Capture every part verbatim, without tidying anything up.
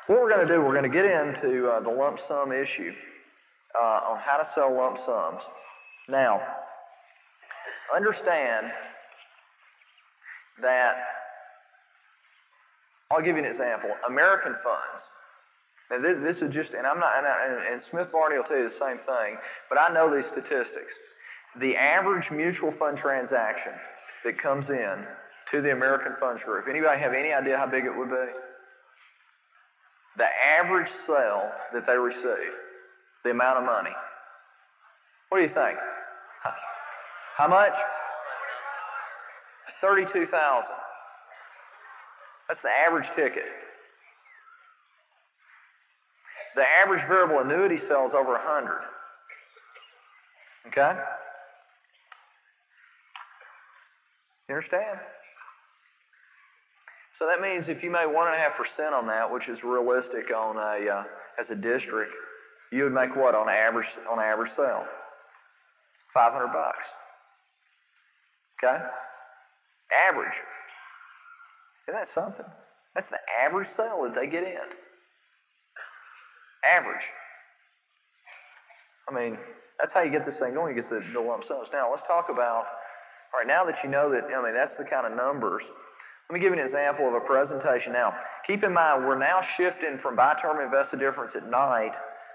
what we're going to do, we're going to get into uh, the lump sum issue uh, on how to sell lump sums. Now, understand that, I'll give you an example. American funds. Now this, this is just, and I'm not, and, I, and Smith Barney will tell you the same thing, but I know these statistics. The average mutual fund transaction that comes in to the American Funds Group, anybody have any idea how big it would be? The average sale that they receive, the amount of money. What do you think? How much? thirty-two thousand. That's the average ticket. The average variable annuity sells over one hundred. Okay? You understand? So that means if you made one and a half percent on that, which is realistic on a uh, as a district, you would make what on average on average sale? Five hundred bucks. Okay? Average. Isn't that something? That's the average sale that they get in. Average. I mean, that's how you get this thing going. You get the, the lump sums. Now, let's talk about, all right, now that you know that, I mean, that's the kind of numbers. Let me give you an example of a presentation. Now, keep in mind, we're now shifting from buy term invested difference at night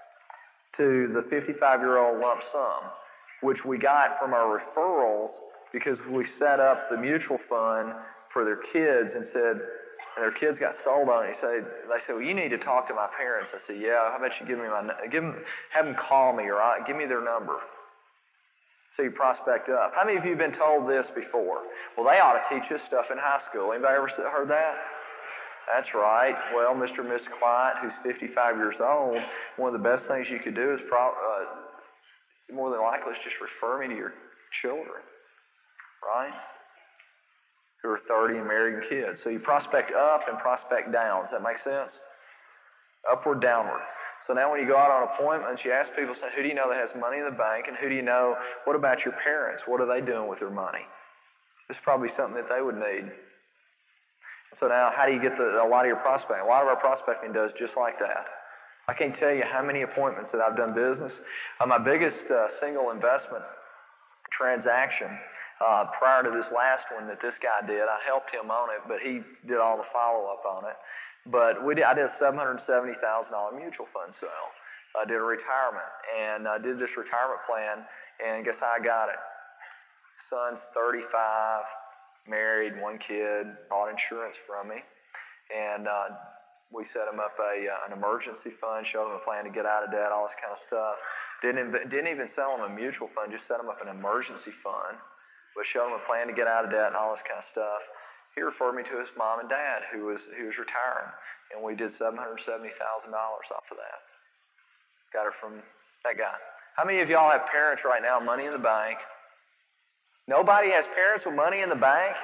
to the fifty-five-year-old lump sum, which we got from our referrals because we set up the mutual fund for their kids and said, and their kids got sold on it. He said, they said, well, you need to talk to my parents. I said, yeah, how about you give me my, give them, have them call me or I, give me their number. So you prospect up. How many of you have been told this before? Well, they ought to teach this stuff in high school. Anybody ever heard that? That's right. Well, Mister and Miss Quiet, who's fifty-five years old, one of the best things you could do is pro- uh, more than likely is just refer me to your children, right? Who are thirty and married and kids. So you prospect up and prospect down. Does that make sense? Upward, downward. So now when you go out on appointments, you ask people, say, who do you know that has money in the bank? And who do you know, what about your parents? What are they doing with their money? This is probably something that they would need. So now how do you get the, a lot of your prospecting? A lot of our prospecting does just like that. I can't tell you how many appointments that I've done business. Uh, my biggest uh, single investment transaction uh, prior to this last one that this guy did, I helped him on it, but he did all the follow-up on it. But we did, I did a seven hundred seventy thousand dollars mutual fund sale. I did a retirement, and I did this retirement plan, and guess how I got it? Son's thirty-five, married, one kid, bought insurance from me, and uh, we set him up a uh, an emergency fund, showed him a plan to get out of debt, all this kind of stuff. Didn't inv- didn't even sell him a mutual fund, just set him up an emergency fund, but showed him a plan to get out of debt and all this kind of stuff. He referred me to his mom and dad, who was who was retiring, and we did seven hundred seventy thousand dollars off of that. Got her from that guy. How many of y'all have parents right now, money in the bank? Nobody has parents with money in the bank?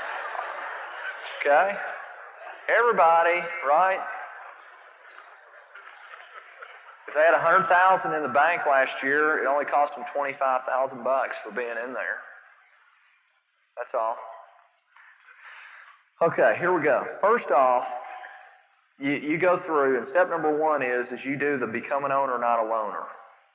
Okay? Everybody, right? If they had one hundred thousand dollars in the bank last year, it only cost them twenty-five thousand bucks for being in there. That's all. Okay, here we go. First off, you, you go through, and step number one is, is you do the become an owner, not a loaner.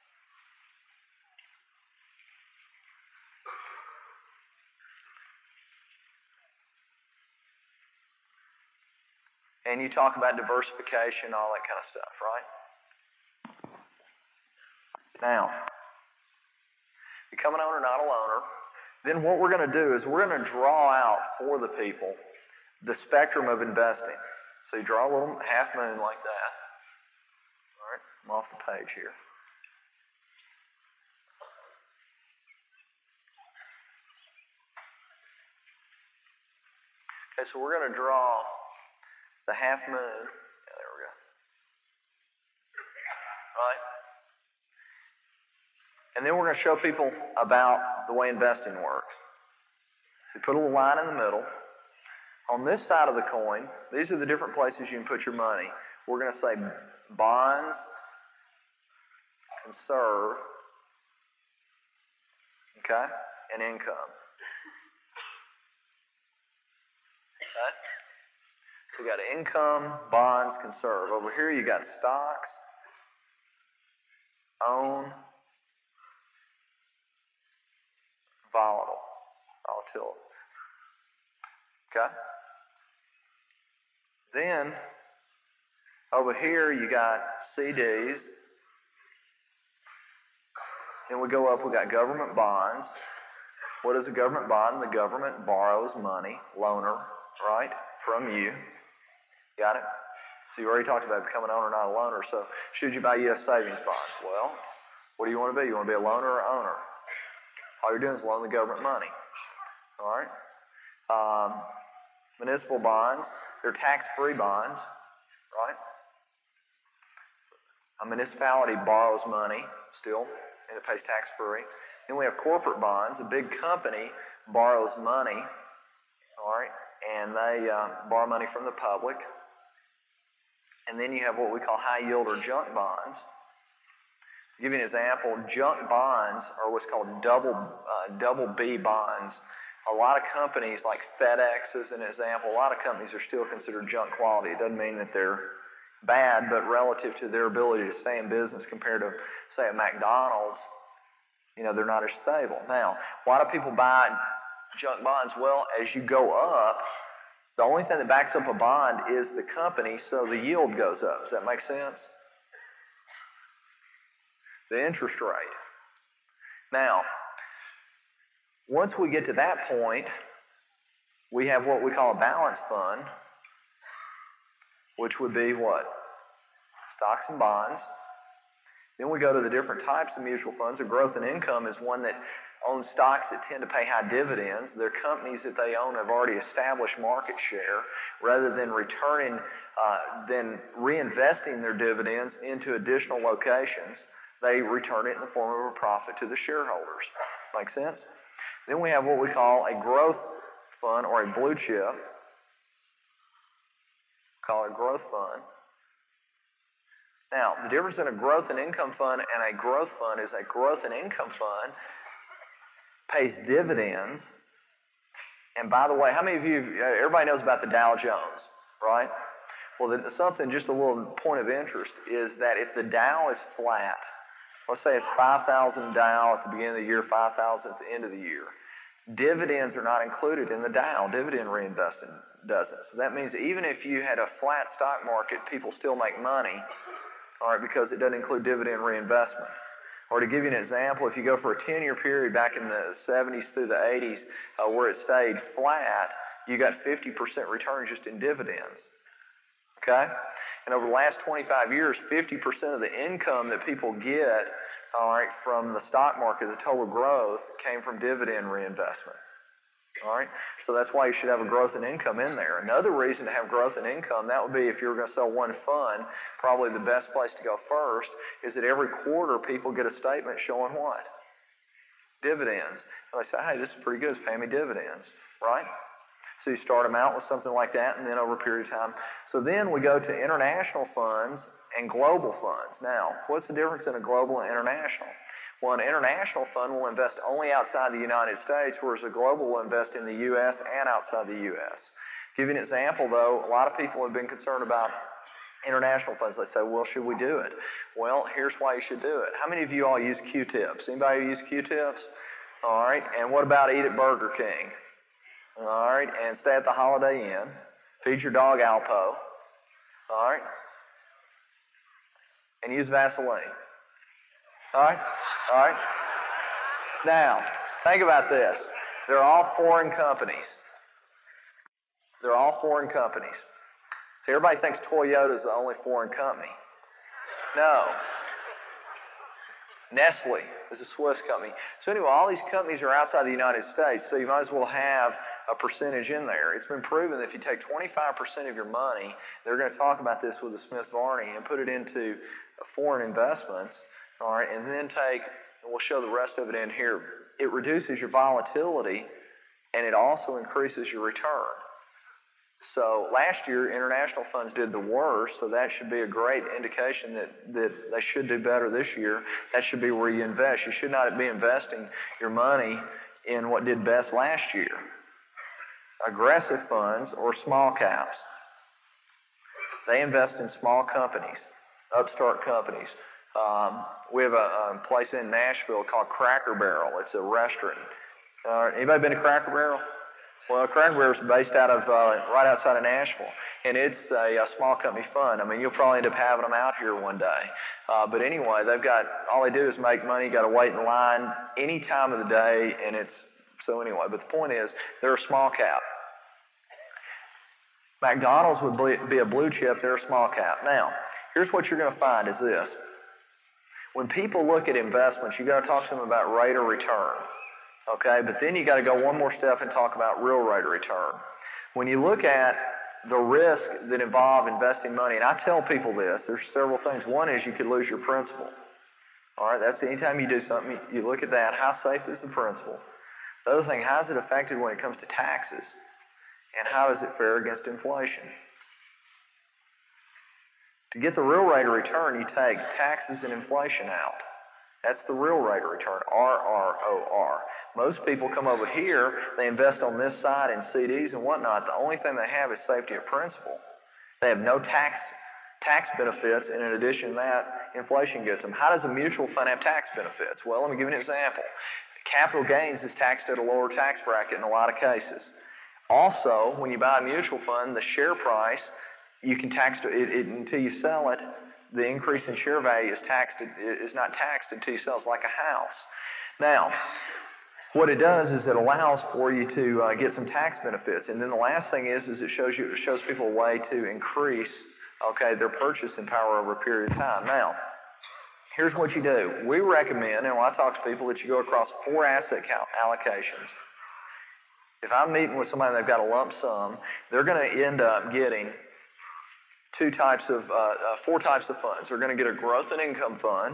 And you talk about diversification, all that kind of stuff, right? Now, become an owner, not a loaner. Then what we're going to do is we're going to draw out for the people the spectrum of investing. So you draw a little half moon like that. All right, I'm off the page here. Okay, so we're going to draw the half moon. Yeah, there we go. Right? And then we're going to show people about the way investing works. We put a little line in the middle. On this side of the coin, these are the different places you can put your money. We're going to say bonds, conserve, okay, and income. Okay? So you got income, bonds, conserve. Over here you got stocks, own, volatile, volatility. Okay? Then, over here you got C Ds. Then we go up, we got government bonds. What is a government bond? The government borrows money, loaner, right, from you. Got it? So you already talked about becoming an owner, not a loaner. So should you buy U S savings bonds? Well, what do you want to be? You want to be a loaner or owner? All you're doing is loan the government money. All right? Um, municipal bonds, they're tax-free bonds, right? A municipality borrows money still, and it pays tax-free. Then we have corporate bonds. A big company borrows money, all right, and they uh, borrow money from the public. And then you have what we call high yield or junk bonds. To give you an example, junk bonds are what's called double uh, double B bonds. A lot of companies, like FedEx as an example, a lot of companies are still considered junk quality. It doesn't mean that they're bad, but relative to their ability to stay in business compared to, say, a McDonald's, you know, they're not as stable. Now, why do people buy junk bonds? Well, as you go up, the only thing that backs up a bond is the company, so the yield goes up. Does that make sense? The interest rate. Now, once we get to that point, we have what we call a balance fund, which would be what? Stocks and bonds. Then we go to the different types of mutual funds. A growth and income is one that owns stocks that tend to pay high dividends. Their companies that they own have already established market share. Rather than returning, uh, than reinvesting their dividends into additional locations, they return it in the form of a profit to the shareholders. Make sense? Then we have what we call a growth fund or a blue chip. Call it a growth fund. Now, the difference in a growth and income fund and a growth fund is a growth and income fund pays dividends. And by the way, how many of you, everybody knows about the Dow Jones, right? Well, the, something, just a little point of interest is that if the Dow is flat, let's say it's five thousand Dow at the beginning of the year, five thousand at the end of the year, dividends are not included in the Dow. Dividend reinvestment doesn't. So that means even if you had a flat stock market, people still make money, all right, because it doesn't include dividend reinvestment. Or to give you an example, if you go for a ten-year period back in the seventies through the eighties uh, where it stayed flat, you got fifty percent return just in dividends, okay? And over the last twenty-five years, fifty percent of the income that people get, all right, from the stock market, the total growth, came from dividend reinvestment. All right, so that's why you should have a growth in income in there. Another reason to have growth in income, that would be if you were going to sell one fund, probably the best place to go first is that every quarter people get a statement showing what? Dividends. And they say, hey, this is pretty good, it's paying me dividends, right? So you start them out with something like that, and then over a period of time. So then we go to international funds and global funds. Now, what's the difference in a global and international? Well, an international fund will invest only outside the United States, whereas a global will invest in the U S and outside the U S. Give you an example, though, a lot of people have been concerned about international funds. They say, well, should we do it? Well, here's why you should do it. How many of you all use Q-tips? Anybody use Q-tips? All right, and what about eat at Burger King? All right, and stay at the Holiday Inn. Feed your dog Alpo. All right, and use Vaseline. All right? All right? Now, think about this. They're all foreign companies. They're all foreign companies. So everybody thinks Toyota is the only foreign company. No. Nestle is a Swiss company. So anyway, all these companies are outside the United States, so you might as well have a percentage in there. It's been proven that if you take twenty-five percent of your money, they're going to talk about this with the Smith Barney, and put it into foreign investments, all right, and then take, and we'll show the rest of it in here, it reduces your volatility and it also increases your return. So last year, international funds did the worst, so that should be a great indication that, that they should do better this year. That should be where you invest. You should not be investing your money in what did best last year. Aggressive funds or small caps. They invest in small companies, upstart companies. Um, we have a, a place in Nashville called Cracker Barrel. It's a restaurant. Uh, anybody been to Cracker Barrel? Well, Cracker Barrel is based out of uh, right outside of Nashville, and it's a, a small company fund. I mean, you'll probably end up having them out here one day. Uh, but anyway, they've got all they do is make money. You got to wait in line any time of the day, and it's so anyway. But the point is, they're a small cap. McDonald's would be a blue chip. They're a small cap. Now, here's what you're going to find is this. When people look at investments, you got to talk to them about rate of return. Okay, but then you got to go one more step and talk about real rate of return. When you look at the risk that involve investing money, and I tell people this, there's several things. One is you could lose your principal. All right, that's anytime you do something, you look at that. How safe is the principal? The other thing, how is it affected when it comes to taxes? And how does it fare against inflation? To get the real rate of return, you take taxes and inflation out. That's the real rate of return, R R O R. Most people come over here, they invest on this side in C Ds and whatnot. The only thing they have is safety of principal. They have no tax tax benefits, and in addition to that, inflation gets them. How does a mutual fund have tax benefits? Well, let me give you an example. Capital gains is taxed at a lower tax bracket in a lot of cases. Also, when you buy a mutual fund, the share price, you can tax it, it until you sell it. The increase in share value is taxed is not taxed until you sell. It's like a house. Now, what it does is it allows for you to uh, get some tax benefits, and then the last thing is is it shows you it shows people a way to increase okay their purchasing power over a period of time. Now, here's what you do. We recommend, and when I talk to people, that you go across four asset allocations. If I'm meeting with somebody and they've got a lump sum, they're going to end up getting two types of, uh, uh, four types of funds. They're going to get a growth and income fund,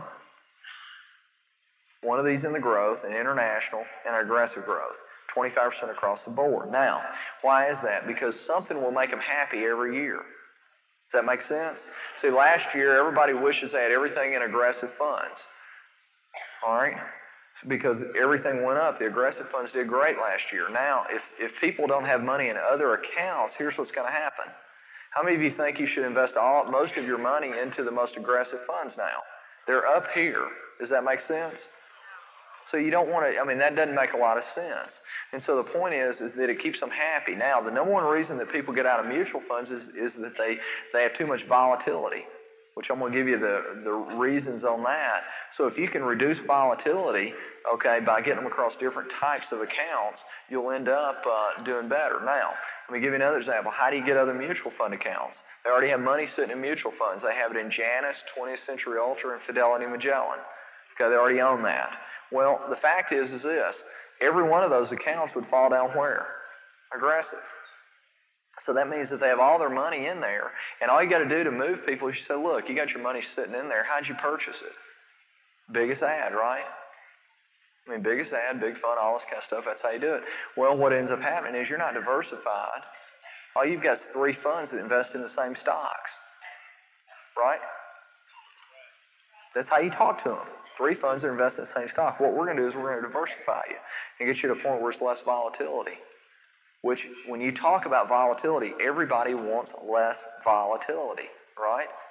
one of these in the growth, an international, and an aggressive growth, twenty-five percent across the board. Now, why is that? Because something will make them happy every year. Does that make sense? See, last year, everybody wishes they had everything in aggressive funds. All right? Because everything went up. The aggressive funds did great last year. Now, if, if people don't have money in other accounts, here's what's going to happen. How many of you think you should invest all most of your money into the most aggressive funds now? They're up here. Does that make sense? So you don't want to, I mean, that doesn't make a lot of sense. And so the point is, is that it keeps them happy. Now, the number one reason that people get out of mutual funds is, is that they, they have too much volatility, which I'm going to give you the, the reasons on that. So if you can reduce volatility, okay, by getting them across different types of accounts, you'll end up uh, doing better. Now, let me give you another example. How do you get other mutual fund accounts? They already have money sitting in mutual funds. They have it in Janus, twentieth Century Ultra, and Fidelity Magellan. Okay, they already own that. Well, the fact is, is this. Every one of those accounts would fall down where? Aggressive. So that means that they have all their money in there, and all you got to do to move people is you say, look, you got your money sitting in there. How'd you purchase it? Biggest ad, right? I mean, biggest ad, big fund, all this kind of stuff, that's how you do it. Well, what ends up happening is you're not diversified. All you've got is three funds that invest in the same stocks, right? That's how you talk to them. Three funds that invest in the same stock. What we're going to do is we're going to diversify you and get you to a point where it's less volatility. Which, when you talk about volatility, everybody wants less volatility, right?